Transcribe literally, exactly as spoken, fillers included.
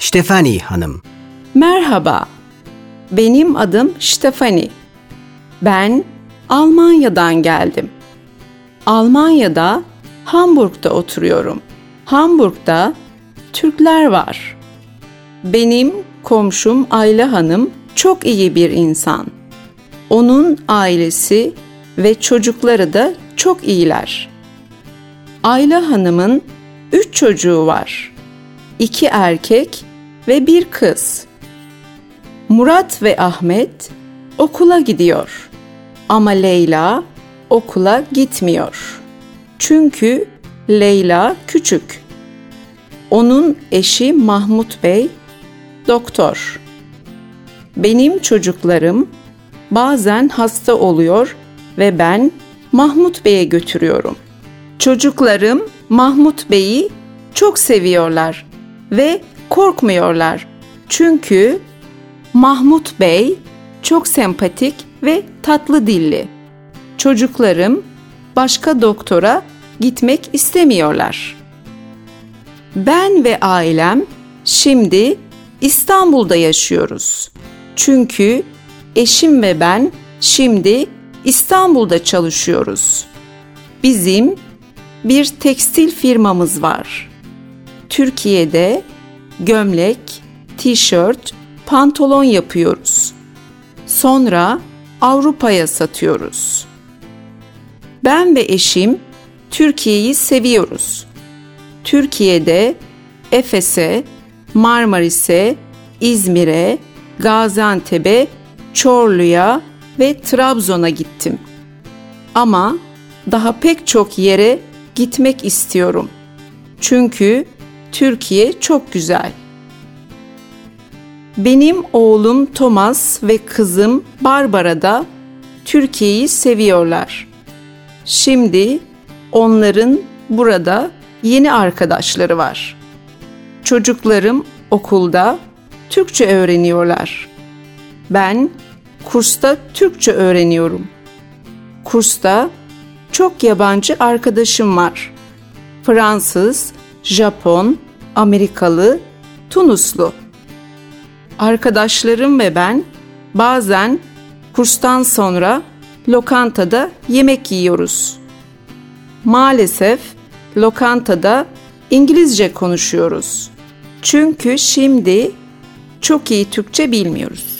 Stefanie Hanım. Merhaba, benim adım Stefanie. Ben Almanya'dan geldim. Almanya'da, Hamburg'da oturuyorum. Hamburg'da Türkler var. Benim komşum Ayla Hanım çok iyi bir insan. Onun ailesi ve çocukları da çok iyiler. Ayla Hanım'ın üç çocuğu var. İki erkek ve bir kız. Murat ve Ahmet okula gidiyor. Ama Leyla okula gitmiyor. Çünkü Leyla küçük. Onun eşi Mahmut Bey doktor. Benim çocuklarım bazen hasta oluyor ve ben Mahmut Bey'e götürüyorum. Çocuklarım Mahmut Bey'i çok seviyorlar ve korkmuyorlar. Çünkü Mahmut Bey çok sempatik ve tatlı dilli. Çocuklarım başka doktora gitmek istemiyorlar. Ben ve ailem şimdi İstanbul'da yaşıyoruz. Çünkü eşim ve ben şimdi İstanbul'da çalışıyoruz. Bizim bir tekstil firmamız var. Türkiye'de gömlek, tişört, pantolon yapıyoruz. Sonra Avrupa'ya satıyoruz. Ben ve eşim Türkiye'yi seviyoruz. Türkiye'de Efes'e, Marmaris'e, İzmir'e, Gaziantep'e, Çorlu'ya ve Trabzon'a gittim. Ama daha pek çok yere gitmek istiyorum. Çünkü Türkiye çok güzel. Benim oğlum Thomas ve kızım Barbara da Türkiye'yi seviyorlar. Şimdi onların burada yeni arkadaşları var. Çocuklarım okulda Türkçe öğreniyorlar. Ben kursta Türkçe öğreniyorum. Kursta çok yabancı arkadaşım var. Fransız, Japon, Amerikalı, Tunuslu. Arkadaşlarım ve ben bazen kurstan sonra lokantada yemek yiyoruz. Maalesef lokantada İngilizce konuşuyoruz. Çünkü şimdi çok iyi Türkçe bilmiyoruz.